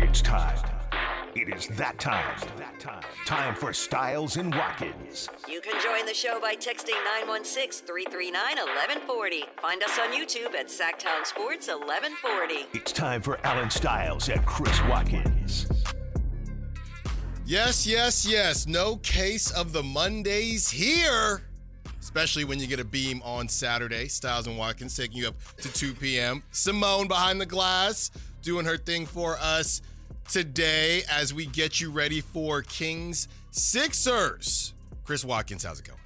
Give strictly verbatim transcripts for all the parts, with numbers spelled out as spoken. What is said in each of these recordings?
It's time. It is that time. Time for Styles and Watkins. You can join the show by texting nine one six, three three nine, one one four zero. Find us on YouTube at Sacktown Sports eleven forty. It's time for Alan Styles and Chris Watkins. Yes, yes, yes. No case of the Mondays here, especially when you get a beam on Saturday. Styles and Watkins taking you up to two p.m. Simone behind the glass doing her thing for us today as we get you ready for Kings Sixers. Chris Watkins, how's it going?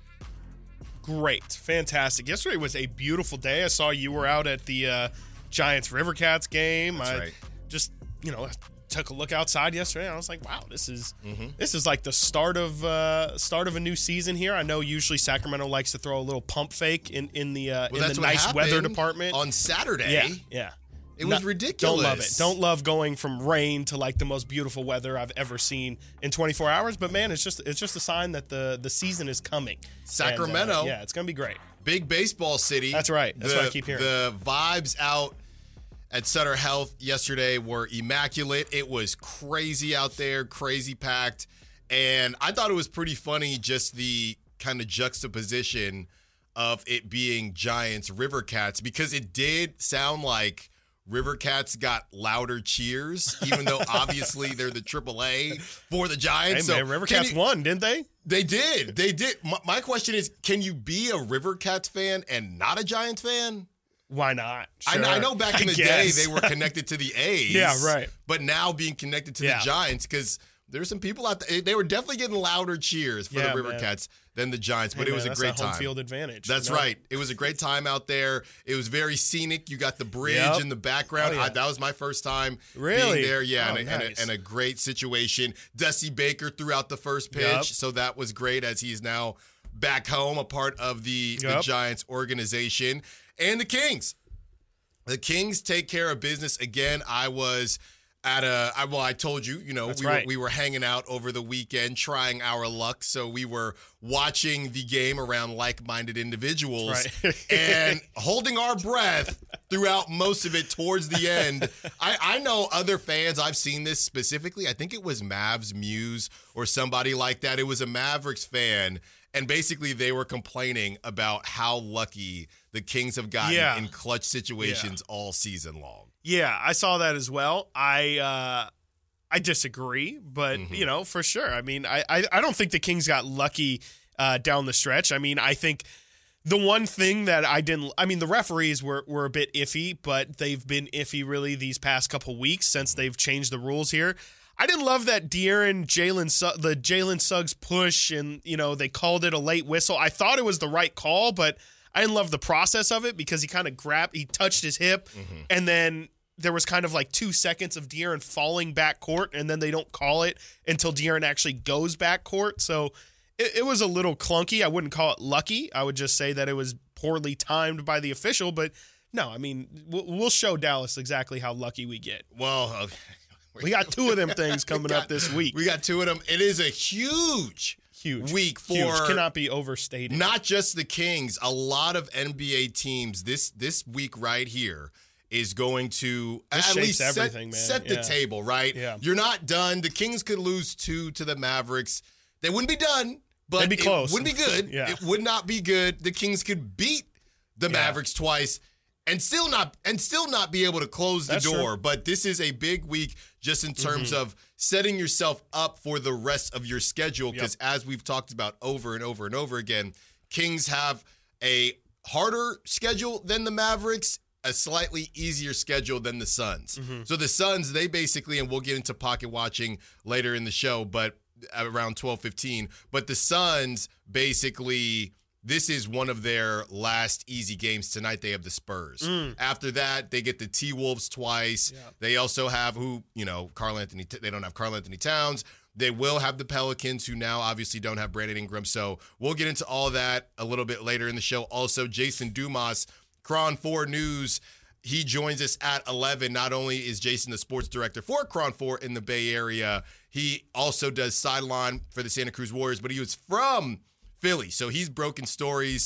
Great. Fantastic. Yesterday was a beautiful day. I saw you were out at the uh, Giants River Cats game. That's I right. just, you know, took a look outside yesterday and I was like, wow, this is Mm-hmm. this is like the start of uh, start of a new season here. I know usually Sacramento likes to throw a little pump fake in, in the uh, Well, in that's the what nice weather happened department. on Saturday. Yeah, yeah. It was No- ridiculous. Don't love it. Don't love going from rain to like the most beautiful weather I've ever seen in twenty-four hours. But man, it's just it's just a sign that the the season is coming. Sacramento. And, uh, yeah, it's gonna be great. Big baseball city. That's right. That's the, what I keep hearing. The vibes out at Sutter Health yesterday were immaculate. It was crazy out there, crazy packed. And I thought it was pretty funny just the kind of juxtaposition of it being Giants River Cats, because it did sound like River Cats got louder cheers, even though obviously they're the triple A for the Giants. Hey, so man, River can Cats you- won, didn't they? They did. They did. My, my question is, can you be a River Cats fan and not a Giants fan? Why not? I, Sure. I know back in I the day guess. they were connected to the A's. Yeah, right. But now being connected to Yeah. the Giants, because there's some people out there, they were definitely getting louder cheers for Yeah, the River man. Cats than the Giants, but Hey, it was man, a that's great that home time. field advantage. That's you know? right. It was a great time out there. It was very scenic. You got the bridge Yep. in the background. Oh, yeah. I, that was my first time Really? being there. Yeah, Oh, and, a, and, nice. a, and a great situation. Dusty Baker threw out the first pitch, Yep. so that was great as he's now back home, a part of the, the Yep. Giants organization. And the Kings. The Kings take care of business again. I was at a, I, well, I told you, you know, That's we, right. were, we were hanging out over the weekend trying our luck. So we were watching the game around like-minded individuals Right. and holding our breath throughout most of it towards the end. I, I know other fans, I've seen this specifically. I think it was Mavs Muse or somebody like that. It was a Mavericks fan. And basically, they were complaining about how lucky the Kings have gotten Yeah. in clutch situations all season long. Yeah, I saw that as well. I uh, I disagree, but Mm-hmm. you know, for sure. I mean, I I, I don't think the Kings got lucky uh, down the stretch. I mean, I think the one thing that I didn't, I mean, the referees were were a bit iffy, but they've been iffy really these past couple weeks since they've changed the rules here. I didn't love that De'Aaron Jalen Su- the Jalen Suggs push, and you know they called it a late whistle. I thought it was the right call, but I didn't love the process of it because he kind of grabbed, he touched his hip, Mm-hmm. and then there was kind of like two seconds of De'Aaron falling back court, and then they don't call it until De'Aaron actually goes back court. So it, it was a little clunky. I wouldn't call it lucky. I would just say that it was poorly timed by the official. But no, I mean we'll, we'll show Dallas exactly how lucky we get. Well, uh, We got two of them things coming got- up this week. we got two of them. It is a huge, Huge week for Huge. Cannot be overstated. not just the Kings. A lot of N B A teams this this week right here is going to This at shapes least set, everything, man. set the Yeah. table, right? Yeah. You're not done. The Kings could lose two to the Mavericks. They wouldn't be done, but They'd be it close. wouldn't be good. Yeah. It would not be good. The Kings could beat the Yeah. Mavericks twice and still not and still not be able to close the That's door. true. Mm-hmm. But this is a big week just in terms of setting yourself up for the rest of your schedule. Because as we've talked about over and over and over again, Kings have a harder schedule than the Mavericks, a slightly easier schedule than the Suns. Mm-hmm. So the Suns, they basically, and we'll get into pocket watching later in the show, but around twelve fifteen. But the Suns basically, this is one of their last easy games. Tonight they have the Spurs. Mm. After that, they get the T-Wolves twice. Yeah. They also have who, you know, Karl Anthony, they don't have Karl Anthony Towns. They will have the Pelicans, who now obviously don't have Brandon Ingram. So we'll get into all that a little bit later in the show. Also, Jason Dumas, Cron four News, he joins us at eleven. Not only is Jason the sports director for Cron four in the Bay Area, he also does sideline for the Santa Cruz Warriors, but he was from Philly. So he's broken stories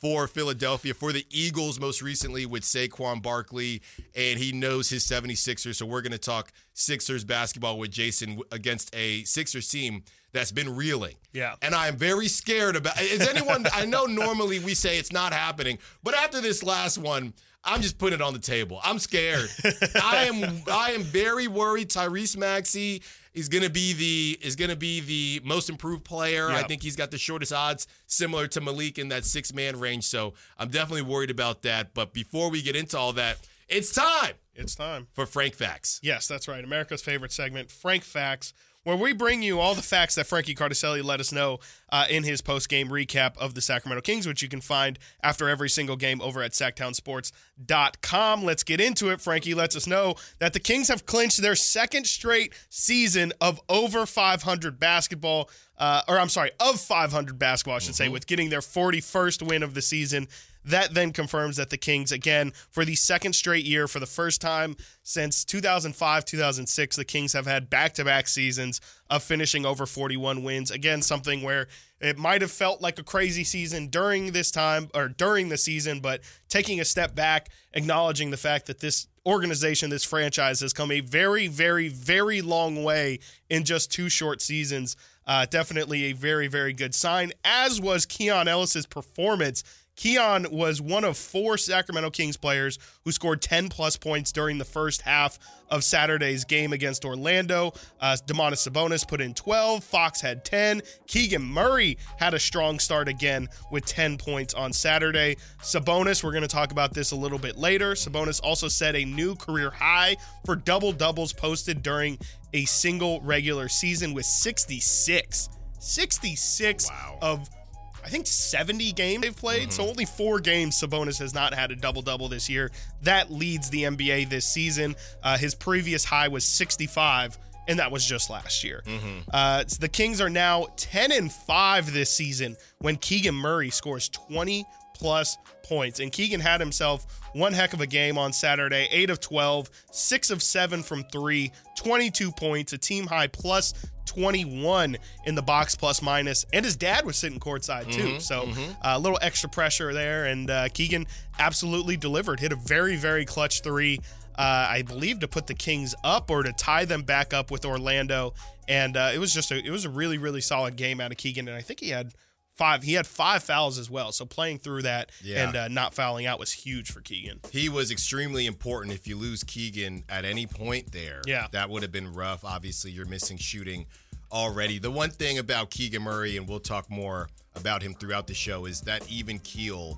for Philadelphia, for the Eagles most recently with Saquon Barkley, and he knows his seventy-sixers. So we're going to talk Sixers basketball with Jason against a Sixers team that's been reeling. Yeah. And I'm very scared about is anyone I know normally we say it's not happening, but after this last one, I'm just putting it on the table. I'm scared. I am I am very worried. Tyrese Maxey is gonna be the is gonna be the most improved player. Yep. I think he's got the shortest odds, similar to Malik in that six-man range. So I'm definitely worried about that. But before we get into all that, it's time. It's time. For Frank Facts. Yes, that's right. America's favorite segment, Frank Facts, where we bring you all the facts that Frankie Cardicelli let us know uh, in his post-game recap of the Sacramento Kings, which you can find after every single game over at sac town sports dot com. Let's get into it. Frankie lets us know that the Kings have clinched their second straight season of over five hundred basketball, uh, or I'm sorry, of five hundred basketball, I should mm-hmm. say, with getting their forty-first win of the season. That then confirms that the Kings, again, for the second straight year, for the first time since two thousand five, two thousand six, the Kings have had back-to-back seasons of finishing over forty-one wins. Again, something where it might have felt like a crazy season during this time, or during the season, but taking a step back, acknowledging the fact that this organization, this franchise, has come a very, very, very long way in just two short seasons. Uh, definitely a very, very good sign, as was Keon Ellis's performance. Keon was one of four Sacramento Kings players who scored ten-plus points during the first half of Saturday's game against Orlando. Uh, Domantas Sabonis put in twelve. Fox had ten. Keegan Murray had a strong start again with ten points on Saturday. Sabonis, we're going to talk about this a little bit later. Sabonis also set a new career high for double-doubles posted during a single regular season with sixty-six. sixty-six wow. of I think seventy games they've played, mm-hmm. so only four games Sabonis has not had a double-double this year. That leads the N B A this season. Uh, his previous high was sixty-five, and that was just last year. Mm-hmm. Uh, so the Kings are now ten and five this season when Keegan Murray scores twenty-plus points. And Keegan had himself one heck of a game on Saturday, eight of twelve, six of seven from three, twenty-two points, a team-high plus twenty-one in the box plus minus, and his dad was sitting courtside too, mm-hmm, so mm-hmm. Uh, a little extra pressure there, and uh, Keegan absolutely delivered, hit a very, very clutch three, uh, I believe to put the Kings up or to tie them back up with Orlando, and uh, it was just a, it was a really, really solid game out of Keegan, and I think he had Five. He had five fouls as well, so playing through that yeah. and uh, not fouling out was huge for Keegan. He was extremely important. If you lose Keegan at any point there, yeah. that would have been rough. Obviously, you're missing shooting already. The one thing about Keegan Murray, and we'll talk more about him throughout the show, is that even keel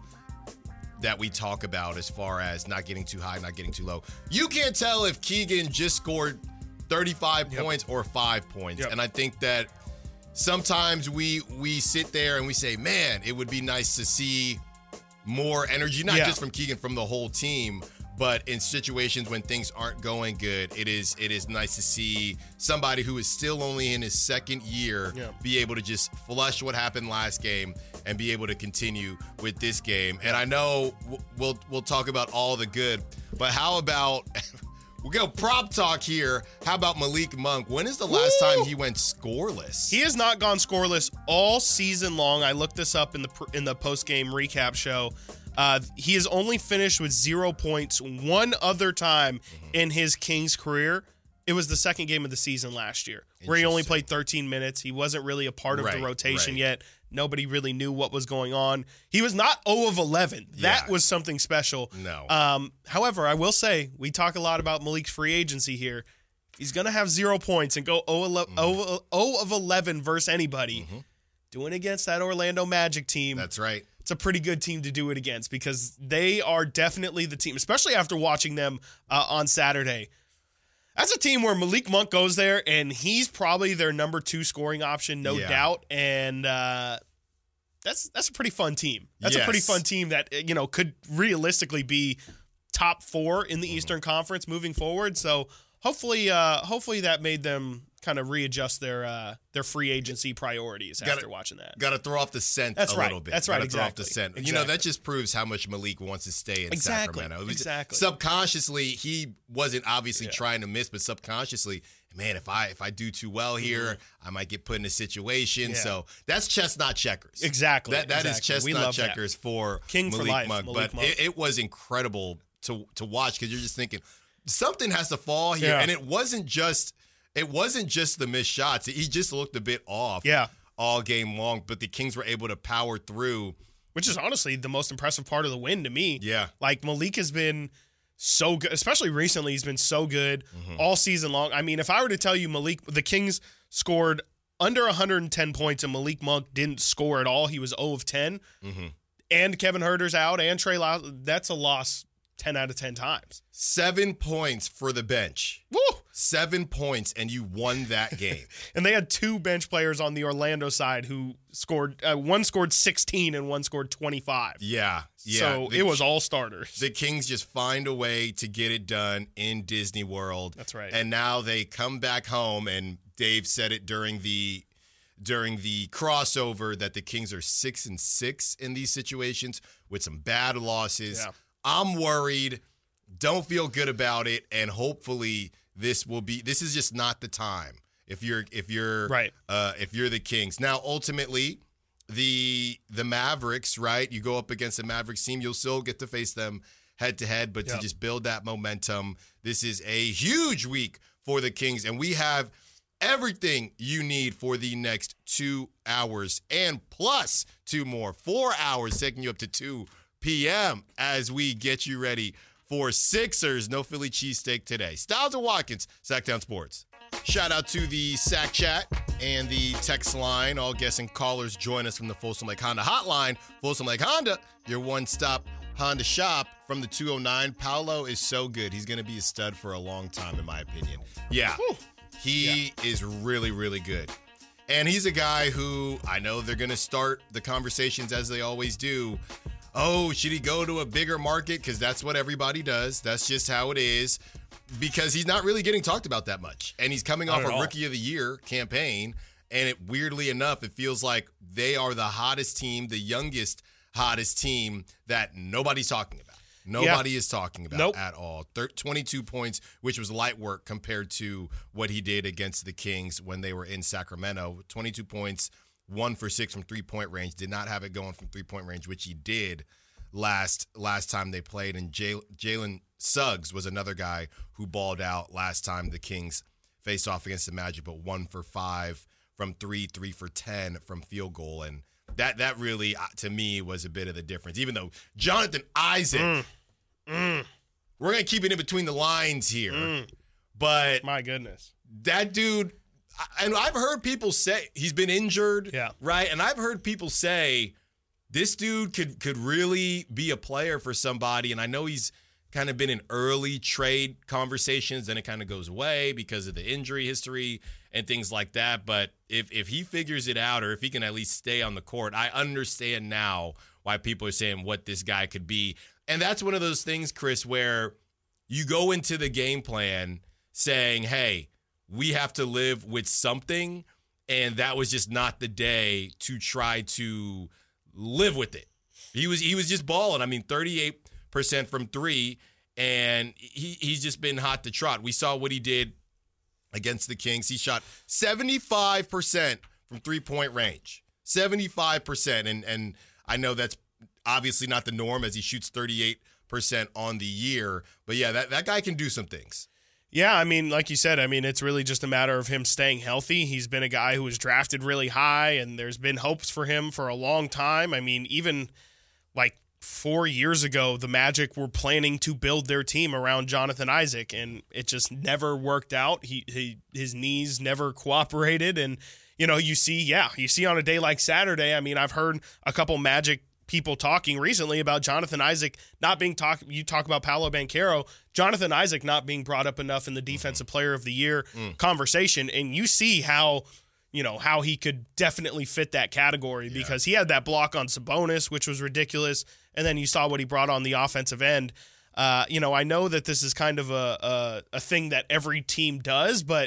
that we talk about as far as not getting too high, not getting too low. You can't tell if Keegan just scored thirty-five yep. points or five points, yep. and I think that sometimes we we sit there and we say, man, it would be nice to see more energy, not yeah. just from Keegan, from the whole team, but in situations when things aren't going good, it is it is nice to see somebody who is still only in his second year yeah. be able to just flush what happened last game and be able to continue with this game. And I know we'll we'll talk about all the good, but how about we'll go prop talk here. How about Malik Monk? When is the last Woo! time he went scoreless? He has not gone scoreless all season long. I looked this up in the in the post-game recap show. Uh, he has only finished with zero points one other time mm-hmm. in his Kings career. It was the second game of the season last year, where he only played thirteen minutes. He wasn't really a part of right, the rotation right. yet. Nobody really knew what was going on. He was not zero of eleven. That yeah. was something special. No. Um, however, I will say, we talk a lot about Malik's free agency here. He's going to have zero points and go zero of eleven versus anybody. Mm-hmm. Doing against that Orlando Magic team. That's right. It's a pretty good team to do it against because they are definitely the team, especially after watching them uh, on Saturday. That's a team where Malik Monk goes there, and he's probably their number two scoring option, no yeah. doubt. And uh, that's that's a pretty fun team. That's yes. a pretty fun team that, you know, could realistically be top four in the mm-hmm. Eastern Conference moving forward. So hopefully, uh, hopefully that made them kind of readjust their uh, their free agency priorities gotta, after watching that. Got to throw off the scent That's a right. little bit. That's right. Gotta Exactly. throw off the scent. Exactly. You know, that just proves how much Malik wants to stay in exactly. Sacramento. It was Exactly. Subconsciously, he wasn't obviously Yeah. trying to miss, but subconsciously, man, if I if I do too well here, mm-hmm. I might get put in a situation. Yeah. So that's chess, not checkers. Exactly. That that exactly. is chess, we not love checkers that. for King Malik for life. Monk. Malik but Monk. it, it was incredible to to watch because you're just thinking something has to fall here, Yeah. and it wasn't just it wasn't just the missed shots. He just looked a bit off. Yeah. All game long, but the Kings were able to power through. Which is honestly the most impressive part of the win to me. Yeah. Like Malik has been so good, especially recently. He's been so good Mm-hmm. all season long. I mean, if I were to tell you Malik, the Kings scored under one hundred ten points and Malik Monk didn't score at all, he was zero of ten, Mm-hmm. and Kevin Huerter's out and Trey Lyles, that's a loss ten out of ten times. Seven points for the bench. Woo! Seven points, and you won that game. And they had two bench players on the Orlando side who scored, uh, one scored sixteen and one scored twenty-five. Yeah. Yeah. So The- it was all starters. The Kings just find a way to get it done in Disney World. That's right. And now they come back home, and Dave said it during the during the crossover that the Kings are six and six in these situations with some bad losses. Yeah. I'm worried. Don't feel good about it, and hopefully this will be. This is just not the time. If you're if you're Right. uh, if you're the Kings now, ultimately. The the Mavericks, right? You go up against the Mavericks team, you'll still get to face them head to head, but Yep. to just build that momentum, this is a huge week for the Kings, and we have everything you need for the next two hours and plus two more, four hours, taking you up to two p.m. as we get you ready for Sixers. No Philly cheesesteak today. Styles and Watkins, Sacktown Sports. Shout out to the Sack Chat and the text line. All guests and callers join us from the Folsom Lake Honda hotline. Folsom Lake Honda, your one-stop Honda shop from the two oh nine. Paolo is so good. He's going to be a stud for a long time, in my opinion. Yeah, Whew. he is really, really good. And he's a guy who I know they're going to start the conversations as they always do. Oh, should he go to a bigger market? Because that's what everybody does. That's just how it is. Because he's not really getting talked about that much. And he's coming Not off at a all. Rookie of the Year campaign. And it weirdly enough, it feels like they are the hottest team, the youngest hottest team that nobody's talking about. Nobody is talking about Nope. at all. Thir- twenty-two points, which was light work compared to what he did against the Kings when they were in Sacramento. twenty-two points, one for six from three-point range. Did not have it going from three-point range, which he did last last time they played. And Jay- Jalen Suggs was another guy who balled out last time the Kings faced off against the Magic, but one for five from three, three for ten from field goal. And that that really, uh, to me, was a bit of the difference. Even though Jonathan Isaac, Mm. Mm. we're going to keep it in between the lines here, Mm. but My goodness. that dude, I- and I've heard people say he's been injured, Yeah. right? And I've heard people say this dude could could really be a player for somebody. And I know he's kind of been in early trade conversations, then it kind of goes away because of the injury history and things like that. But if if he figures it out, or if he can at least stay on the court, I understand now why people are saying what this guy could be. And that's one of those things, Chris, where you go into the game plan saying, hey, we have to live with something, and that was just not the day to try to live with it. He was he was just balling. I mean, thirty-eight percent from three, and he, he's just been hot to trot. We saw what he did against the Kings. He shot seventy-five percent from three-point range. seventy-five percent, and and I know that's obviously not the norm as he shoots thirty-eight percent on the year. But yeah, that, that guy can do some things. Yeah, I mean, like you said, I mean, it's really just a matter of him staying healthy. He's been a guy who was drafted really high, and there's been hopes for him for a long time. I mean, even like four years ago, the Magic were planning to build their team around Jonathan Isaac, and it just never worked out. He, he his knees never cooperated, and you know, you see, yeah, you see on a day like Saturday. I mean, I've heard a couple Magic people talking recently about Jonathan Isaac not being talk. You talk about Paolo Banchero, Jonathan Isaac not being brought up enough in the Defensive Player of the Year Mm. conversation, and you see how you know how he could definitely fit that category because he had that block on Sabonis, which was ridiculous, and then you saw what he brought on the offensive end. Uh, you know, I know that this is kind of a, a a thing that every team does, but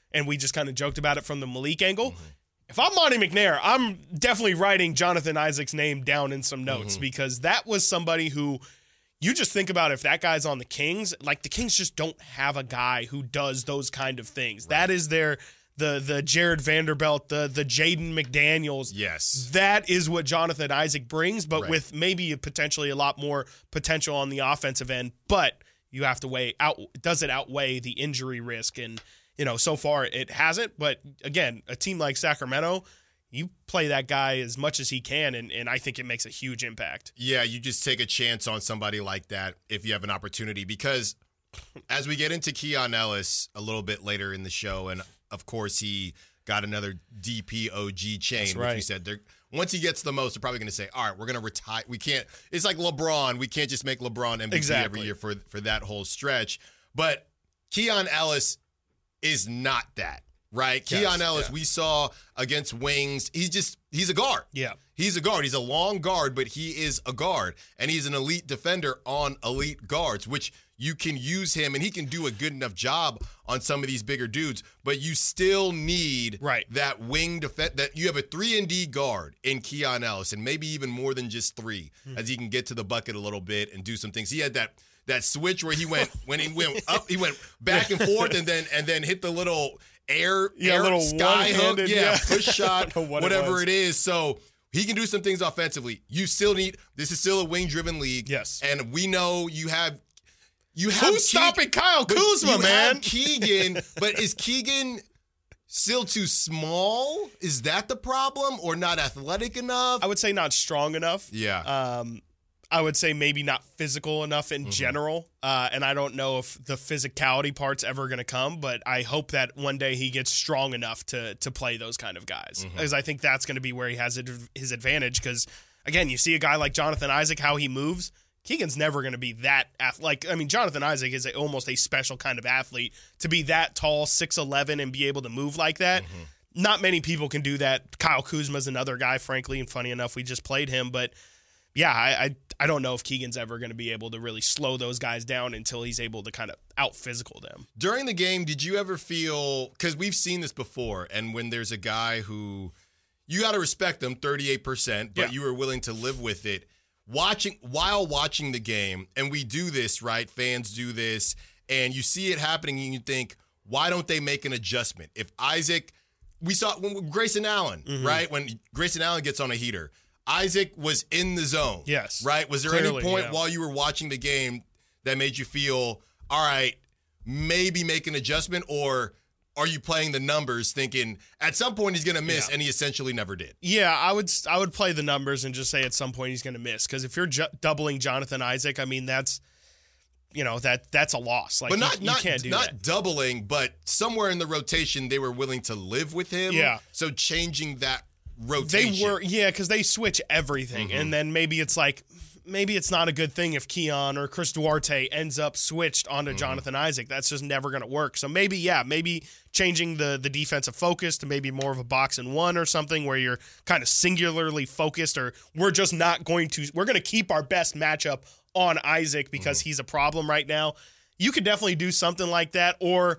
and we just kind of joked about it from the Malik angle. Mm-hmm. If I'm Monty McNair, I'm definitely writing Jonathan Isaac's name down in some notes mm-hmm. because that was somebody who you just think about if that guy's on the Kings, like the Kings just don't have a guy who does those kind of things. Right. That is their the the Jared Vanderbilt, the the Jaden McDaniels. Yes. That is what Jonathan Isaac brings, but right. with maybe potentially a lot more potential on the offensive end. But you have to weigh out, does it outweigh the injury risk? And you know, so far it hasn't, but again, a team like Sacramento, you play that guy as much as he can, and, and I think it makes a huge impact. Yeah, you just take a chance on somebody like that if you have an opportunity, because as we get into Keon Ellis a little bit later in the show, and of course he got another D P O G chain, That's which right. we said they're once he gets the most, they're probably going to say, all right, we're going to retire. We can't – it's like LeBron. We can't just make LeBron M V P exactly. every year for, for that whole stretch. But Keon Ellis – is not that, right? Yes, Keon Ellis, yeah. we saw against Wings. He's just, he's a guard. Yeah. He's a guard. He's a long guard, but he is a guard. And he's an elite defender on elite guards, which you can use him, and he can do a good enough job on some of these bigger dudes. But you still need right. that wing defense. That you have a three and D guard in Keon Ellis, and maybe even more than just three, mm. as he can get to the bucket a little bit and do some things. He had that that switch where he went when he went up, he went back and forth, and then and then hit the little air, yeah, air little sky hook, yeah, yeah. push shot, what whatever it, it is. So he can do some things offensively. You still need. This is still a wing-driven league. Yes, and we know you have. You have Who's Keegan, stopping Kyle Kuzma, you man? Have Keegan, but is Keegan still too small? Is that the problem, or not athletic enough? I would say not strong enough. Yeah. Um, I would say maybe not physical enough in mm-hmm. general. Uh, and I don't know if the physicality part's ever going to come, but I hope that one day he gets strong enough to to play those kind of guys. Mm-hmm. Because I think that's going to be where he has his advantage. Because, again, you see a guy like Jonathan Isaac, how he moves. Keegan's never going to be that – like, I mean, Jonathan Isaac is a, almost a special kind of athlete. To be that tall, six eleven, and be able to move like that, mm-hmm. not many people can do that. Kyle Kuzma's another guy, frankly, and funny enough, we just played him. But, yeah, I I, I don't know if Keegan's ever going to be able to really slow those guys down until he's able to kind of out-physical them. During the game, did you ever feel – because we've seen this before, and when there's a guy who – you got to respect them, thirty-eight percent, but yeah. you were willing to live with it. Watching while watching the game, and we do this, right? Fans do this, and you see it happening, and you think, why don't they make an adjustment? If Isaac, we saw when Grayson Allen, mm-hmm. right? When Grayson Allen gets on a heater, Isaac was in the zone. Yes. Right? Was there Clearly, any point yeah. while you were watching the game that made you feel, all right, maybe make an adjustment, or are you playing the numbers thinking at some point he's going to miss, yeah. and he essentially never did? Yeah, I would I would play the numbers and just say at some point he's going to miss, because if you're ju- doubling Jonathan Isaac, I mean, that's, you know, that that's a loss. Like, but not, you, not, you can't do not that. doubling, but somewhere in the rotation they were willing to live with him. Yeah. So changing that rotation. They were, yeah, because they switch everything, mm-hmm. and then maybe it's like, maybe it's not a good thing if Keon or Chris Duarte ends up switched onto mm-hmm. Jonathan Isaac. That's just never going to work. So maybe, yeah, maybe changing the the defensive focus to maybe more of a box and one or something where you're kind of singularly focused, or we're just not going to, we're going to keep our best matchup on Isaac because mm-hmm. he's a problem right now. You could definitely do something like that. Or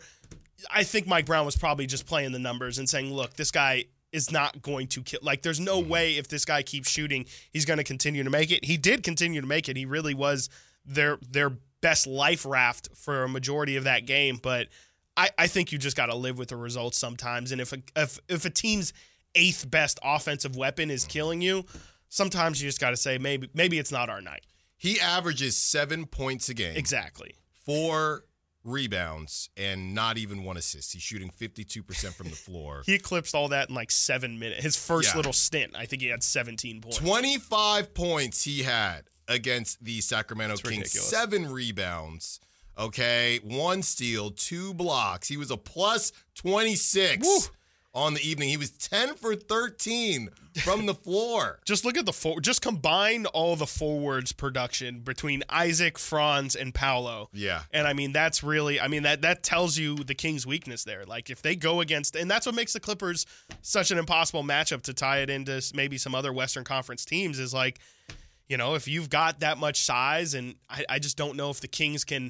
I think Mike Brown was probably just playing the numbers and saying, look, this guy is not going to kill. Like, there's no way if this guy keeps shooting, he's going to continue to make it. He did continue to make it. He really was their their best life raft for a majority of that game. But I, I think you just got to live with the results sometimes. And if a, if if a team's eighth best offensive weapon is killing you, sometimes you just got to say maybe maybe it's not our night. He averages seven points a game. Exactly. Four rebounds and not even one assist. He's shooting fifty-two percent from the floor. He eclipsed all that in like seven minutes. His first yeah. little stint, I think he had seventeen points. twenty-five points he had against the Sacramento That's Kings. Ridiculous. Seven rebounds. Okay. One steal, two blocks. He was a plus twenty-six Woo. on the evening. He was ten for thirteen from the floor. Just look at the for- just combine all the forwards production between Isaac, Franz, and Paolo. Yeah. And I mean, that's really, I mean, that that tells you the Kings' weakness there. Like, if they go against, and that's what makes the Clippers such an impossible matchup to tie it into maybe some other Western Conference teams, is like, you know, if you've got that much size, and I, I just don't know if the Kings can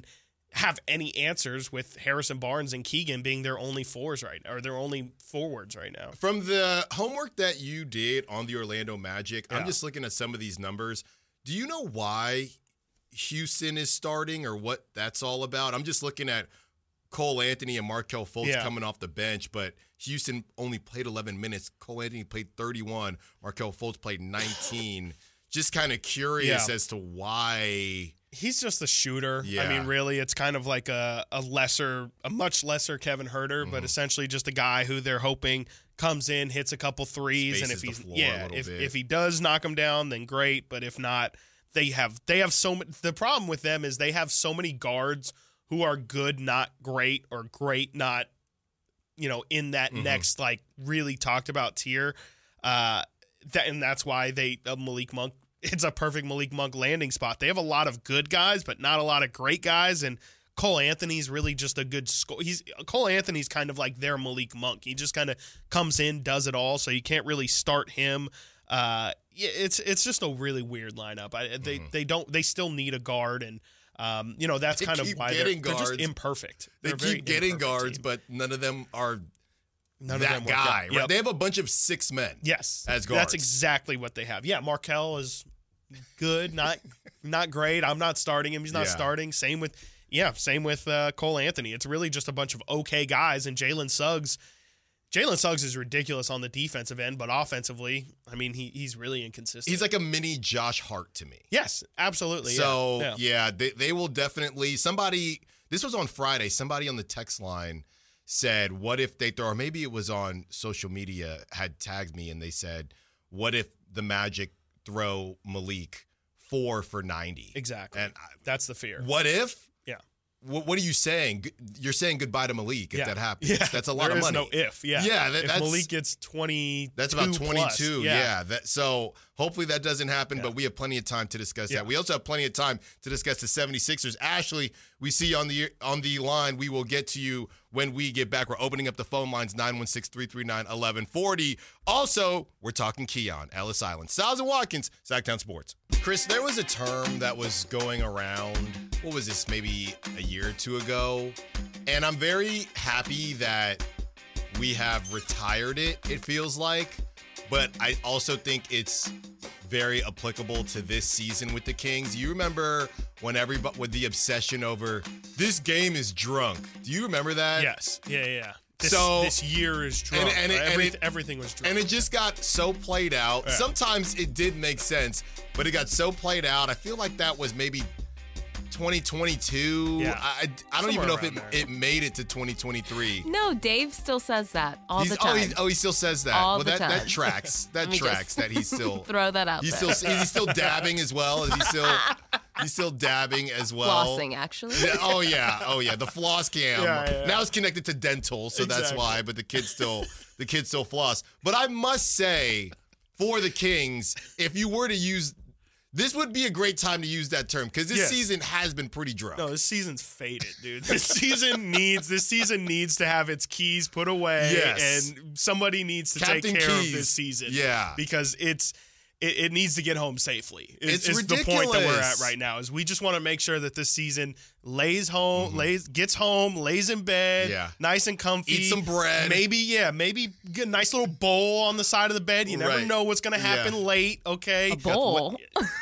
have any answers with Harrison Barnes and Keegan being their only fours right now, or their only forwards right now. From the homework that you did on the Orlando Magic, Yeah. I'm just looking at some of these numbers. Do you know why Houston is starting or what that's all about? I'm just looking at Cole Anthony and Markelle Fultz Yeah. coming off the bench, but Houston only played eleven minutes. Cole Anthony played thirty-one. Markelle Fultz played nineteen. Just kind of curious Yeah. as to why. He's just a shooter. Yeah. I mean, really, it's kind of like a, a lesser, a much lesser Kevin Herter, Mm-hmm. but essentially just a guy who they're hoping comes in, hits a couple threes, Spaces and if the he's floor a yeah, little if bit. if he does knock them down, then great. But if not, they have they have so much. The problem with them is they have so many guards who are good, not great, or great, not you know in that Mm-hmm. next like really talked about tier. Uh, that and that's why they uh, Malik Monk. It's a perfect Malik Monk landing spot. They have a lot of good guys, but not a lot of great guys. And Cole Anthony's really just a good score. He's Cole Anthony's kind of like their Malik Monk. He just kind of comes in, does it all. So you can't really start him. Uh, yeah, it's it's just a really weird lineup. I, they Mm-hmm. they don't they still need a guard, and um, you know that's They kind of keep why they're, getting they're just guards. imperfect. They They're a very keep getting imperfect guards, team. but none of them are None of that them work guy. out. Right? Yep. They have a bunch of six men. Yes, as guards. That's exactly what they have. Yeah, Markelle is good, not not great. I'm not starting him. He's not Yeah. starting. Same with yeah, same with uh, Cole Anthony. It's really just a bunch of okay guys. And Jalen Suggs, Jalen Suggs is ridiculous on the defensive end, but offensively, I mean, he he's really inconsistent. He's like a mini Josh Hart to me. yes, absolutely. So, yeah, yeah, they, they will definitely – somebody – this was on Friday. Somebody on the text line said, what if they throw – or maybe it was on social media, had tagged me, and they said, what if the Magic throw Malik four for ninety? exactly. And I, That's the fear. what if? Yeah. What, what are you saying? G- You're saying goodbye to Malik if yeah. that happens. Yeah. That's a lot There of is money. no if. Yeah. Yeah, that- if that's- Malik gets twenty, That's about twenty-two. Yeah. Yeah. That so hopefully that doesn't happen, Yeah. but we have plenty of time to discuss Yeah. that. We also have plenty of time to discuss the seventy-sixers. Ashley, we see you on the on the line. We will get to you when we get back. We're opening up the phone lines nine one six, three three nine, one one four zero. Also, we're talking Keon, Ellis Island. Styles and Watkins, Sacktown Sports. Chris, there was a term that was going around, what was this, maybe a year or two ago? And I'm very happy that we have retired it, it feels like. But I also think it's very applicable to this season with the Kings. You remember when everybody, with the obsession over this game is drunk. Do you remember that? Yes. Yeah, yeah, yeah. This, So- this year is drunk. and it- and Every- it- everything was drunk. And it just got so played out. Yeah. Sometimes it did make sense, but it got so played out. I feel like that was maybe twenty twenty-two. Yeah. I, I don't even Somewhere know if it, around there. it made it to twenty twenty-three. No, Dave still says that all He's, the oh, time. he's, oh, he still says that. All well, the that, that time. tracks. That Let me tracks just that he's still throw that out he's there. still is he still dabbing as well? Is he still he's still dabbing as well? Flossing, actually. Yeah, oh yeah, oh yeah. The floss cam Yeah, yeah, yeah. now it's connected to dental, so that's Exactly. why. But the kids still the kids still floss. But I must say, for the Kings, if you were to use this, would be a great time to use that term because this Yes. season has been pretty drunk. No, this season's faded, dude. This season needs this season needs to have its keys put away, Yes. and somebody needs to Captain take care Keys. of this season. Yeah. because it's it, it needs to get home safely. Is, It's is the point that we're at ridiculous. right now. Is we just want to make sure that this season lays home, Mhm. lays gets home, lays in bed, Yeah. nice and comfy. Eat some bread. Maybe yeah, maybe get a nice little bowl on the side of the bed. You never Right. know what's gonna happen Yeah. late. Okay, A bowl.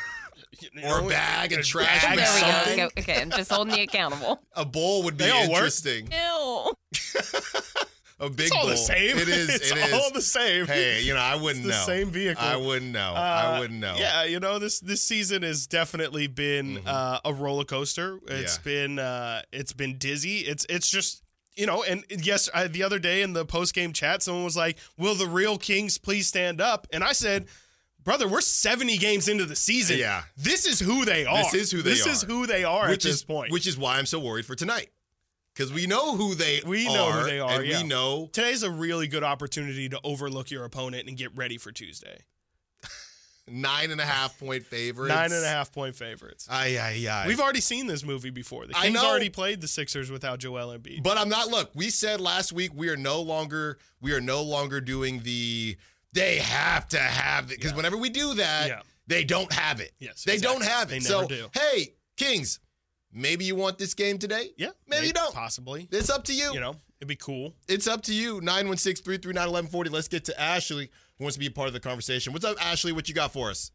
You Or a know, bag, a a trash bag, There we something. go. Okay, okay, I'm just holding you accountable. A bowl would be They all work. interesting. Ew. A big It's all bowl. the same. It is. It's it is. all the same. Hey, you know, I wouldn't It's the know. same vehicle. I wouldn't know. Uh, I wouldn't know. Yeah, you know this this season has definitely been Mhm. uh, a roller coaster. It's Yeah. been uh, it's been dizzy. It's it's just you know. And yes, I, the other day in the post game chat, someone was like, "Will the real Kings please stand up?" And I said, "Brother, we're seventy games into the season. Yeah. This is who they are. This is who they This are. is who they are which at this is point. which is why I'm so worried for tonight, because we know who they We are. know who they are, and yeah. we know Today's a really good opportunity to overlook your opponent and get ready for Tuesday. nine and a half point favorites. Nine and a half point favorites. Ay ay ay. We've already seen this movie before. The I Kings know. already played the Sixers without Joel Embiid. But I'm not. Look, we said last week we are no longer we are no longer doing the. They have to have it because Yeah. whenever we do that, Yeah. they don't have it. Yes, they exactly. don't have it. They so never do. hey, Kings, maybe you want this game today. Yeah. Maybe you don't. Possibly. It's up to you. You know, it'd be cool. It's up to you. nine one six, three three nine, one one four zero. Let's get to Ashley, who wants to be a part of the conversation. What's up, Ashley? What you got for us?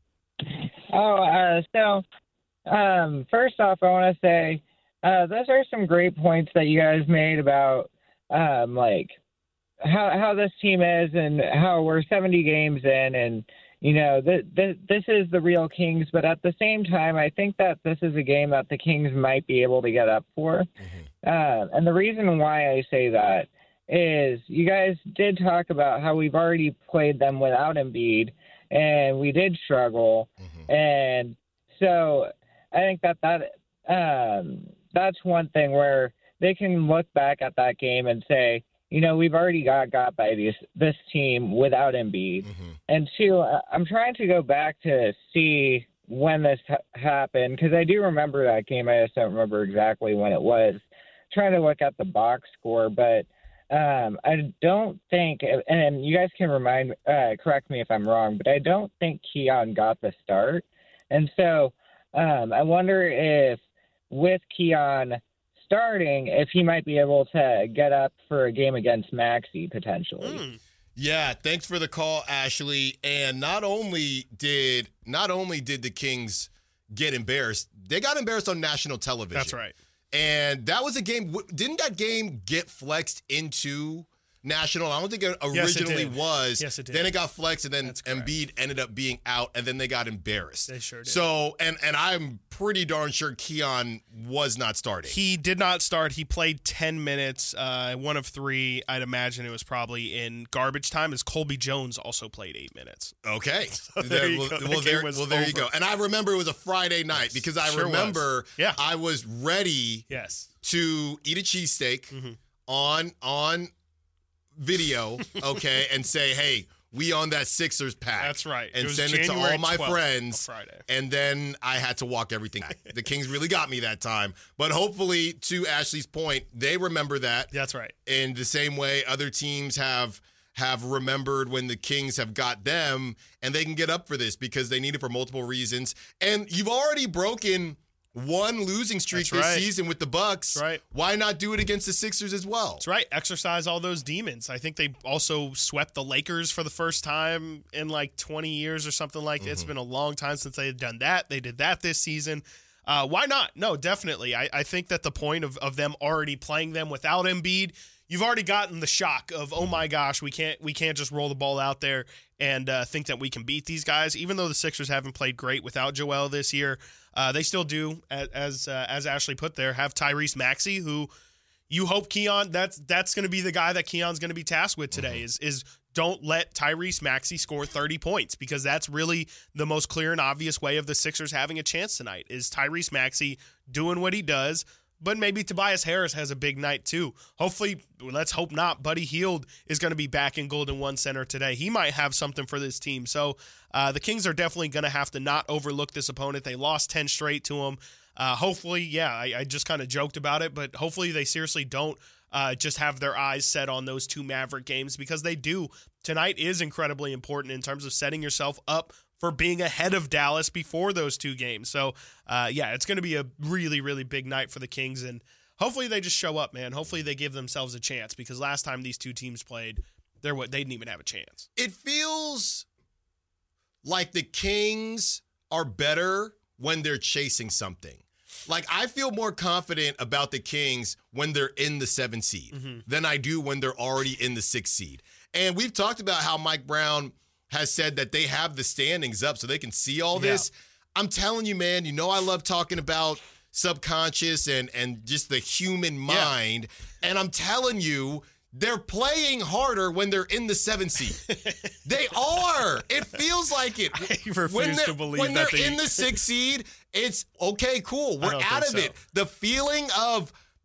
Oh, uh, so um, first off, I want to say uh, those are some great points that you guys made about um, like how how this team is and how we're seventy games in, and you know th- th- this is the real Kings. But at the same time, I think that this is a game that the Kings might be able to get up for. Mm-hmm. Uh, and the reason why I say that is you guys did talk about how we've already played them without Embiid. And we did struggle, mm-hmm. and so I think that that um, that's one thing where they can look back at that game and say, you know, we've already got got by these, this team without Embiid. Mm-hmm. And two, I'm trying to go back to see when this ha- happened because I do remember that game. I just don't remember exactly when it was. Trying to look at the box score, but. Um, I don't think, and you guys can remind, uh, correct me if I'm wrong, but I don't think Keon got the start. And so um, I wonder if with Keon starting, if he might be able to get up for a game against Maxey potentially. Mm. Yeah, thanks for the call, Ashley. And not only did not only did the Kings get embarrassed, they got embarrassed on national television. That's right. And that was a game. Didn't that game get flexed into national? I don't think it originally yes, it was. Yes, it did. Then it got flexed, and then That's correct. Embiid ended up being out, and then they got embarrassed. They sure did. So, and and I'm pretty darn sure Keon was not starting. He did not start. He played ten minutes, uh, one of three. I'd imagine it was probably in garbage time, as Colby Jones also played eight minutes. Okay. So there Then, you well, go. The well, there, game was well, there you over. go. And I remember it was a Friday night because I Sure remember was. Yeah. I was ready Yes. to eat a cheesesteak Mhm. on on video, okay, and say, hey, we on that Sixers pack. That's right. It And was send it to January all my twelfth, friends. a Friday. And then I had to walk everything back. The Kings really got me that time. But hopefully, to Ashley's point, they remember that. That's right. In the same way other teams have have remembered when the Kings have got them, and they can get up for this because they need it for multiple reasons. And you've already broken one losing streak That's this right. season with the Bucks. That's right. Why not do it against the Sixers as well? That's right. Exercise all those demons. I think they also swept the Lakers for the first time in like twenty years or something like that. Mm-hmm. It's been a long time since they had done that. They did that this season. Uh, why not? No, definitely. I, I think that the point of, of them already playing them without Embiid, you've already gotten the shock of, oh my gosh, we can't we can't just roll the ball out there and uh, think that we can beat these guys. Even though the Sixers haven't played great without Joel this year, uh, they still do, as as, uh, as Ashley put there, have Tyrese Maxey, who you hope Keon, that's that's going to be the guy that Keon's going to be tasked with today, mm-hmm. is is don't let Tyrese Maxey score thirty points, because that's really the most clear and obvious way of the Sixers having a chance tonight, is Tyrese Maxey doing what he does. But maybe Tobias Harris has a big night too. Hopefully, let's hope not, Buddy Hield is going to be back in Golden One Center today. He might have something for this team. So uh, the Kings are definitely going to have to not overlook this opponent. They lost ten straight to him. Uh, hopefully, yeah, I, I just kind of joked about it, but hopefully they seriously don't uh, just have their eyes set on those two Maverick games, because they do. Tonight is incredibly important in terms of setting yourself up for being ahead of Dallas before those two games. So, uh, yeah, it's going to be a really, really big night for the Kings, and hopefully they just show up, man. Hopefully they give themselves a chance, because last time these two teams played, they're what they didn't even have a chance. It feels like the Kings are better when they're chasing something. Like, I feel more confident about the Kings when they're in the seven seed mm-hmm. than I do when they're already in the six seed. And we've talked about how Mike Brown has said that they have the standings up so they can see all this. Yeah. I'm telling you, man, you know I love talking about subconscious and, and just the human mind. Yeah. And I'm telling you, they're playing harder when they're in the seven seed. They are. It feels like it. I refuse when to believe when that they're they... in the six seed, it's okay, cool. We're out of so. it. The feeling of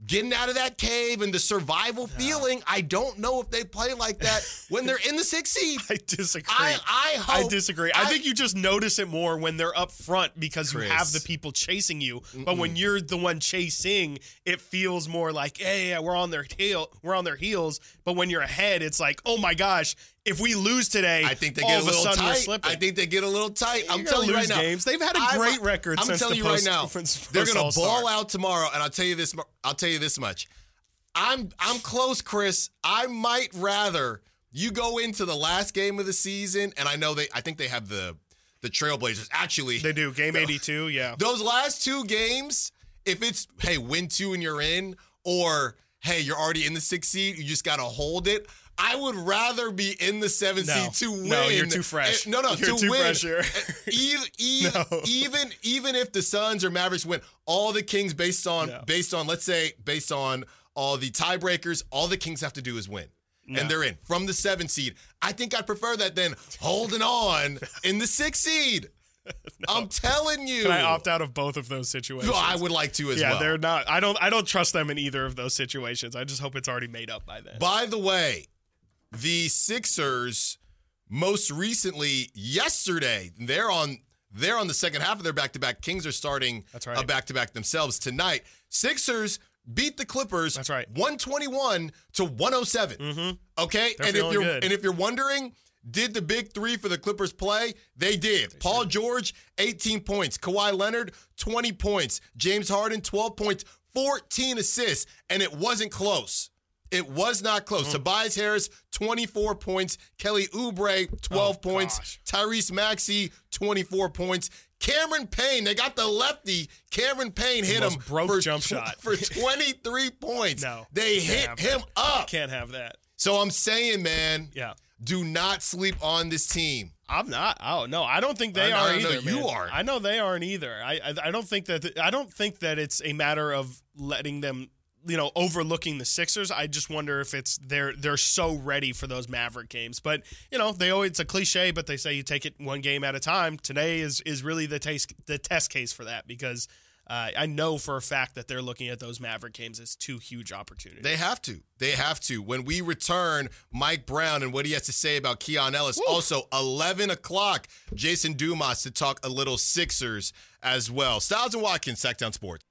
getting out of that cave and the survival feeling. I don't know if they play like that when they're in the sixth seed. I disagree. I, I hope. I disagree. I, I think you just notice it more when they're up front because Chris. you have the people chasing you. Mm-mm. But when you're the one chasing, it feels more like, hey, yeah, we're on their tail, we're on their heels. But when you're ahead, it's like, oh my gosh, if we lose today, I think they all get a of little a sudden we're tight. slipping. I think they get a little tight. I'm You're telling you lose right now. games. They've had a I'm- great record I'm since telling the you post, right now. post They're gonna All-Star. ball out tomorrow, and I'll tell you this. I'll tell you this much. I'm I'm close, Chris. I might rather you go into the last game of the season, and I know they. I think they have the the Trailblazers. Actually, They do. Game eighty-two, yeah. those last two games, if it's, hey, win two and you're in, or, hey, you're already in the sixth seed, you just got to hold it. I would rather be in the seventh No. seed to win. No, you're too fresh. Eh, No, no, You're to too win. fresh here. even, even, No. even, even if the Suns or Mavericks win, all the Kings based on, No. based on, let's say, based on all the tiebreakers, all the Kings have to do is win. No. And they're in from the seventh seed. I think I'd prefer that than holding on in the sixth seed. No. I'm telling you. Can I opt out of both of those situations? No, I would like to as yeah, well. they're not. I don't. I don't trust them in either of those situations. I just hope it's already made up by then. By the way, the Sixers most recently yesterday, they're on they're on the second half of their back-to-back. Kings are starting That's right. a back-to-back themselves tonight. Sixers beat the Clippers. That's right. one twenty-one to one oh seven. Mm-hmm. Okay? They're and if feeling you're good. and if you're wondering, did the big three for the Clippers play? They did. They Paul should. George, eighteen points. Kawhi Leonard, twenty points. James Harden, twelve points, fourteen assists, and it wasn't close. It was not close. Mm. Tobias Harris, twenty-four points. Kelly Oubre, twelve oh, points. Gosh. Tyrese Maxey, twenty-four points. Cameron Payne, they got the lefty. Cameron Payne hit him broke for, jump tw- shot. for twenty-three points. No. They hit him that. up. Can't have that. So I'm saying, man, Yeah. do not sleep on this team. I'm not. Oh no, I don't think they I- are I know either. you man. aren't. I know they aren't either. I, I I don't think that I don't think that it's a matter of letting them, you know, overlooking the Sixers. I just wonder if it's they're they're so ready for those Maverick games. But you know, they always it's a cliche, but they say you take it one game at a time. Today is is really the taste the test case for that because uh, I know for a fact that they're looking at those Maverick games as two huge opportunities. They have to. They have to. When we return, Mike Brown and what he has to say about Keon Ellis. Woo. Also, eleven o'clock, Jason Dumas to talk a little Sixers as well. Styles and Watkins, Sacktown Sports.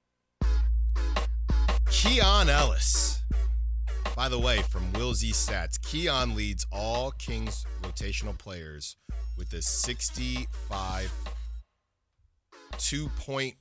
Keon Ellis. By the way, from Will Z Stats, Keon leads all Kings rotational players with a sixty-five two-point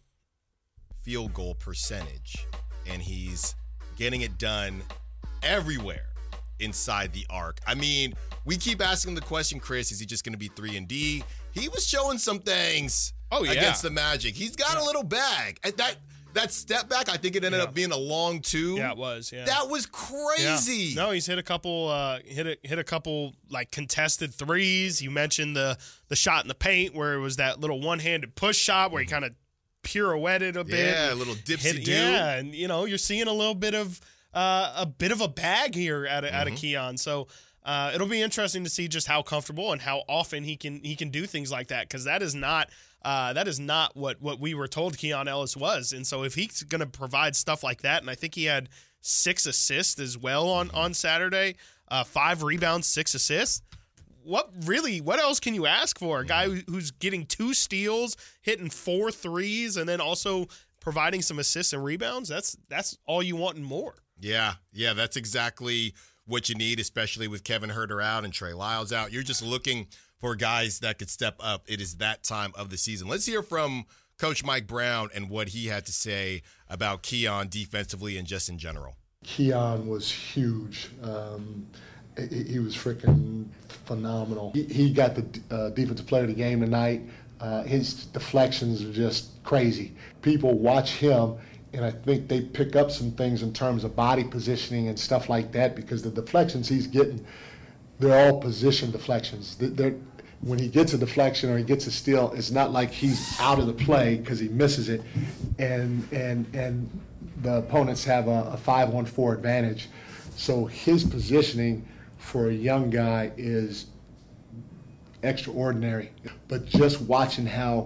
field goal percentage, and he's getting it done everywhere inside the arc. I mean, we keep asking the question, Chris, is he just going to be three and D? He was showing some things Oh, yeah. against the Magic. He's got Yeah. a little bag. And That that step back, I think it ended Yeah. up being a long two. Yeah, it was. Yeah. That was Yeah. crazy. No, he's hit a couple uh hit a hit a couple like contested threes. You mentioned the the shot in the paint where it was that little one-handed push shot where he kind of pirouetted a bit. Yeah, a and little hit- dipsy-do. Yeah, and you know, you're seeing a little bit of uh a bit of a bag here out of out of Keon. So uh, it'll be interesting to see just how comfortable and how often he can he can do things like that because that is not uh, that is not what what we were told Keon Ellis was. And so if he's going to provide stuff like that, and I think he had six assists as well on on Saturday, uh, five rebounds, six assists. What really? What else can you ask for? A guy who- who's getting two steals, hitting four threes, and then also providing some assists and rebounds. That's that's all you want and more. Yeah, yeah, that's exactly what you need, especially with Kevin Huerter out and Trey Lyles out. You're just looking for guys that could step up. It is that time of the season. Let's hear from Coach Mike Brown and what he had to say about Keon defensively and just in general. Keon was huge. Um, he, he was freaking phenomenal. He, he got the uh, defensive player of the game tonight. Uh, his deflections are just crazy. People watch him, and I think they pick up some things in terms of body positioning and stuff like that because the deflections he's getting, they're all position deflections. They're, when he gets a deflection or he gets a steal, it's not like he's out of the play because he misses it, and and and the opponents have a, a five one four advantage. So his positioning for a young guy is extraordinary. But just watching how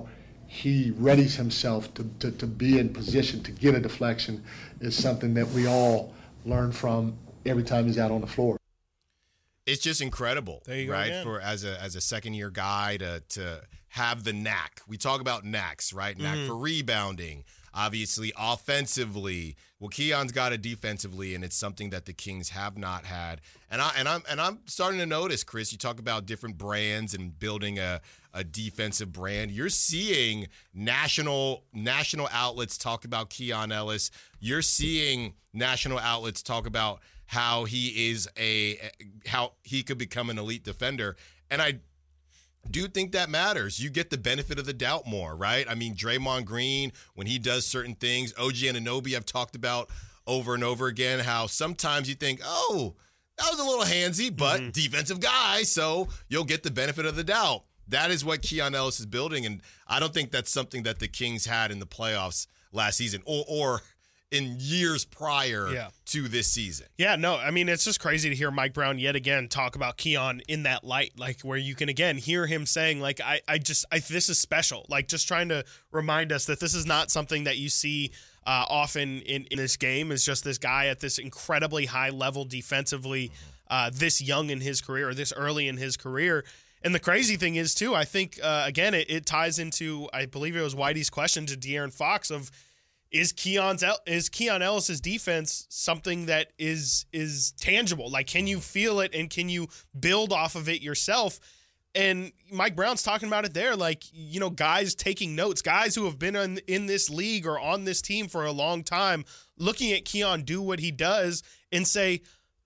he readies himself to, to, to be in position to get a deflection is something that we all learn from every time he's out on the floor. It's just incredible, There you go right? again. For as a as a second year guy to to have the knack. We talk about knacks, right? Knack Mm-hmm. for rebounding, obviously offensively. Well, Keon's got it defensively, and it's something that the Kings have not had. And I and I'm and I'm starting to notice, Chris. You talk about different brands and building a a defensive brand. You're seeing national national outlets talk about Keon Ellis. You're seeing national outlets talk about how he is a how he could become an elite defender. And I do think that matters. You get the benefit of the doubt more, right? I mean, Draymond Green, when he does certain things, O G Anunoby, I've talked about over and over again, how sometimes you think, oh, that was a little handsy, but Mm-hmm. defensive guy, so you'll get the benefit of the doubt. That is what Keon Ellis is building, and I don't think that's something that the Kings had in the playoffs last season or or in years prior Yeah. to this season. Yeah, no, I mean, it's just crazy to hear Mike Brown yet again talk about Keon in that light, like where you can again hear him saying, like, I, I just, I, this is special. Like, just trying to remind us that this is not something that you see uh, often in, in this game, is just this guy at this incredibly high level defensively, uh, this young in his career, or this early in his career. And the crazy thing is, too, I think, uh, again, it, it ties into, I believe it was Whitey's question to De'Aaron Fox of, Is Keon's is Keon Ellis's defense something that is is tangible? Like, can you feel it and can you build off of it yourself? And Mike Brown's talking about it there, like, you know, guys taking notes, guys who have been in, in this league or on this team for a long time, looking at Keon do what he does and say,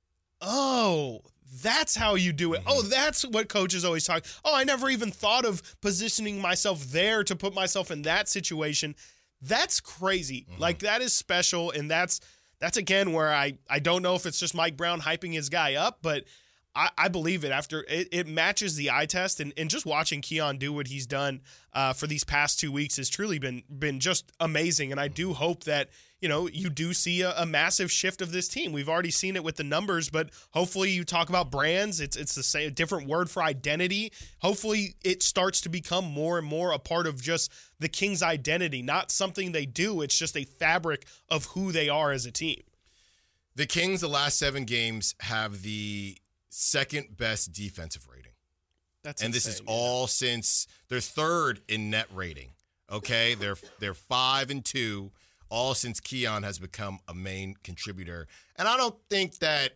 oh, that's how you do it. Oh, that's what coaches always talk. Oh, I never even thought of positioning myself there to put myself in that situation. That's crazy. Mm-hmm. Like, that is special, and that's that's again where I, I don't know if it's just Mike Brown hyping his guy up, but I, I believe it. After it, it matches the eye test, and, and just watching Keon do what he's done uh, for these past two weeks has truly been been just amazing. And I do hope that, you know, you do see a, a massive shift of this team. We've already seen it with the numbers, but hopefully you talk about brands. It's it's the same different word for identity. Hopefully it starts to become more and more a part of just the Kings' identity, not something they do. It's just a fabric of who they are as a team. The Kings, the last seven games, have the second best defensive rating. That's and insane, this is yeah. all since they're third in net rating. Okay, they're they're five and two, all since Keon has become a main contributor. And I don't think that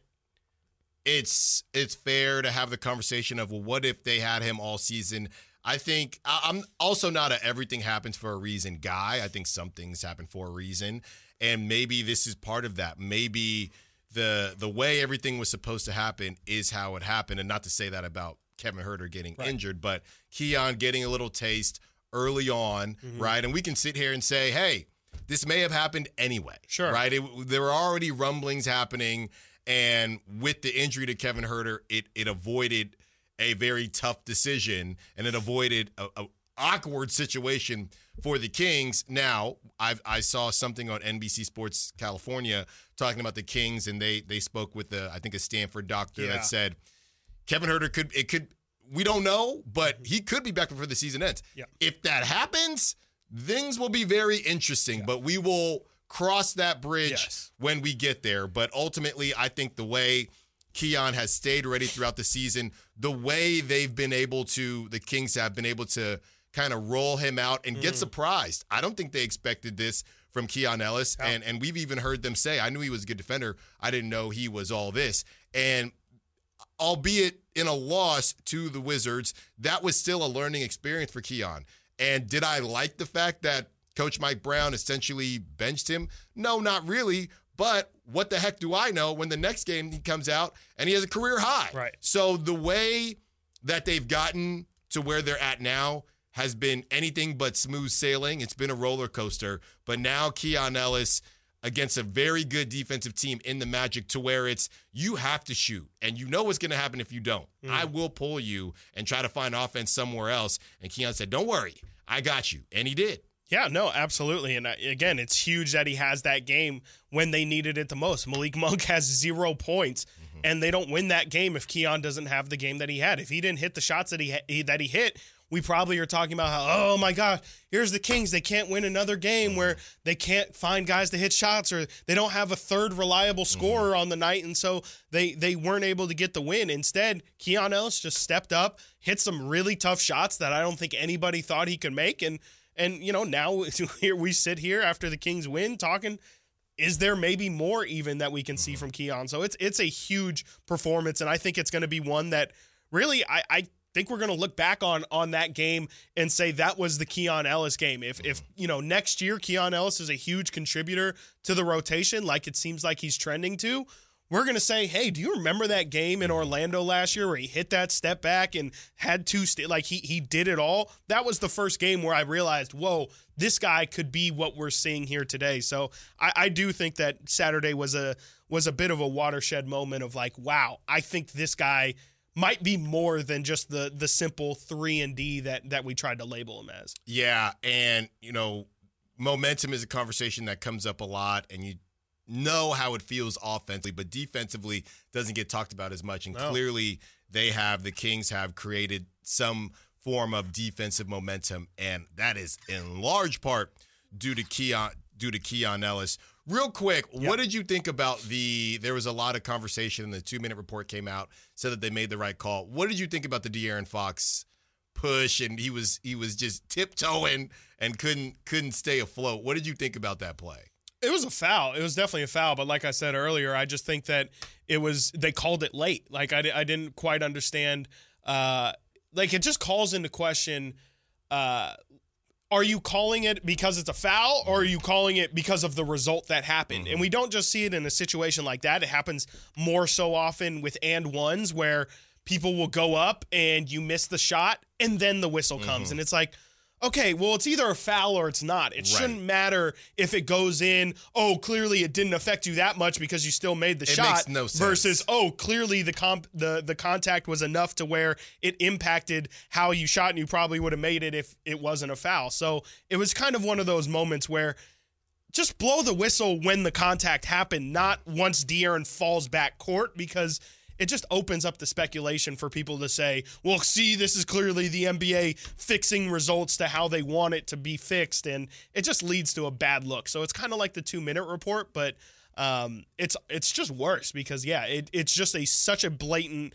it's it's fair to have the conversation of, well, what if they had him all season? I think I'm also not a everything happens for a reason guy. I think some things happen for a reason, and maybe this is part of that. Maybe the the way everything was supposed to happen is how it happened, and not to say that about Kevin Huerter getting Right. injured, but Keon getting a little taste early on, Mm-hmm. right? And we can sit here and say, hey, this may have happened anyway, Sure. right? It, there were already rumblings happening, and with the injury to Kevin Huerter, it it avoided a very tough decision, and it avoided a, a awkward situation for the Kings. Now, I've, I saw something on N B C Sports California talking about the Kings, and they they spoke with the I think a Stanford doctor Yeah. that said Kevin Huerter could it could we don't know, but he could be back before the season ends. Yeah. If that happens, things will be very interesting, but we will cross that bridge Yes. when we get there. But ultimately, I think the way Keon has stayed ready throughout the season, the way they've been able to, the Kings have been able to kind of roll him out and get surprised. I don't think they expected this from Keon Ellis. And, and we've even heard them say, I knew he was a good defender. I didn't know he was all this. And albeit in a loss to the Wizards, that was still a learning experience for Keon. And did I like the fact that Coach Mike Brown essentially benched him? No, not really. But what the heck do I know when the next game he comes out and he has a career high? Right. So the way that they've gotten to where they're at now has been anything but smooth sailing. It's been a roller coaster. But now Keon Ellis against a very good defensive team in the Magic, to where it's you have to shoot, and you know what's going to happen if you don't. Mm. I will pull you and try to find offense somewhere else. And Keon said, don't worry, I got you. And he did. Yeah, no, absolutely. And uh, again, it's huge that he has that game when they needed it the most. Malik Monk has zero points, mm-hmm. and they don't win that game if Keon doesn't have the game that he had. If he didn't hit the shots that he, ha- he that he hit, we probably are talking about how, oh my God, here's the Kings. They can't win another game where they can't find guys to hit shots, or they don't have a third reliable scorer mm-hmm. on the night, and so they they weren't able to get the win. Instead, Keon Ellis just stepped up, hit some really tough shots that I don't think anybody thought he could make, and and you know now here we sit here after the Kings win talking. Is there maybe more even that we can see from Keon? So it's it's a huge performance, and I think it's going to be one that really I, I think we're going to look back on on that game and say that was the Keon Ellis game. If if you know next year Keon Ellis is a huge contributor to the rotation, like it seems like he's trending to, we're going to say, hey, do you remember that game in Orlando last year where he hit that step back and had two, st- like he he did it all? That was the first game where I realized, whoa, this guy could be what we're seeing here today. So I, I do think that Saturday was a was a bit of a watershed moment of like, wow, I think this guy might be more than just the the simple three and D that that we tried to label him as. Yeah, and, you know, momentum is a conversation that comes up a lot, and you know how it feels offensively, but defensively doesn't get talked about as much. And No. clearly they have, the Kings have created some form of defensive momentum, and that is in large part due to Keon, due to Keon Ellis. Real quick, Yep. what did you think about the, there was a lot of conversation, and the two-minute report came out, said that they made the right call. What did you think about the De'Aaron Fox push, and he was he was just tiptoeing and couldn't couldn't stay afloat? What did you think about that play? It was a foul. It was definitely a foul. But like I said earlier, I just think that it was, they called it late. Like I, I didn't quite understand. Uh, like it just calls into question, uh, are you calling it because it's a foul, or are you calling it because of the result that happened? Mm-hmm. And we don't just see it in a situation like that. It happens more so often with and ones where people will go up and you miss the shot and then the whistle comes. Mm-hmm. And it's like, okay, well, it's either a foul or it's not. It right. shouldn't matter if it goes in, oh, clearly it didn't affect you that much because you still made the it shot. Makes no sense. Versus, oh, clearly the comp the, the contact was enough to where it impacted how you shot, and you probably would have made it if it wasn't a foul. So it was kind of one of those moments where just blow the whistle when the contact happened, not once De'Aaron falls back court, because it just opens up the speculation for people to say, well, see, this is clearly the N B A fixing results to how they want it to be fixed, and it just leads to a bad look. So it's kind of like the two-minute report, but um, it's it's just worse because, yeah, it, it's just a such a blatant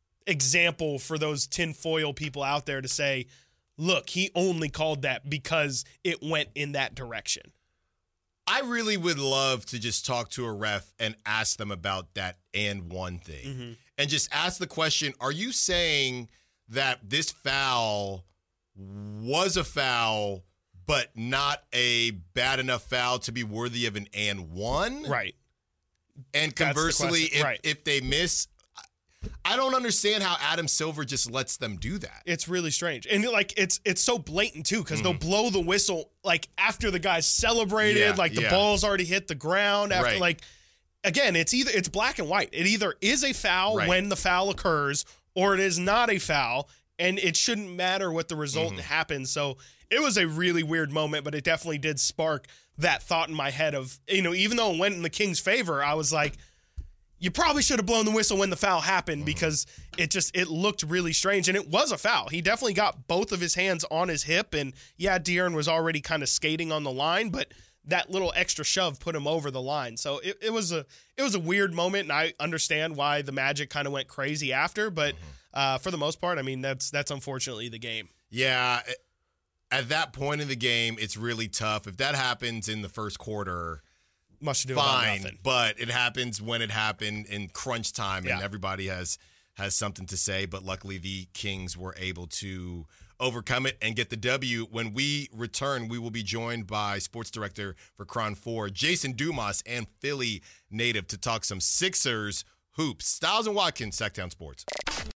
example for those tinfoil people out there to say, look, he only called that because it went in that direction. I really would love to just talk to a ref and ask them about that and one thing. Mm-hmm. And just ask the question, are you saying that this foul was a foul, but not a bad enough foul to be worthy of an and one? Right. And conversely, if, right. if they miss, I don't understand how Adam Silver just lets them do that. It's really strange. And like it's it's so blatant too, because mm. they'll blow the whistle like after the guys celebrated, yeah, like the yeah. ball's already hit the ground. After right. like again, it's either it's black and white. It either is a foul right. when the foul occurs, or it is not a foul, and it shouldn't matter what the result mm. happens. So it was a really weird moment, but it definitely did spark that thought in my head of, you know, even though it went in the Kings' favor, I was like, you probably should have blown the whistle when the foul happened, because it just, it looked really strange. And it was a foul. He definitely got both of his hands on his hip. And yeah, De'Aaron was already kind of skating on the line, but that little extra shove put him over the line. So it, it was a, it was a weird moment. And I understand why the Magic kind of went crazy after, but uh, for the most part, I mean, that's, that's unfortunately the game. Yeah. At that point in the game, it's really tough. If that happens in the first quarter, Much to do fine, about nothing. But it happens when it happened in crunch time, and yeah. everybody has has something to say. But luckily, the Kings were able to overcome it and get the W. When we return, we will be joined by sports director for Cron four, Jason Dumas, and Philly native to talk some Sixers hoops. Styles and Watkins, Sacktown Sports.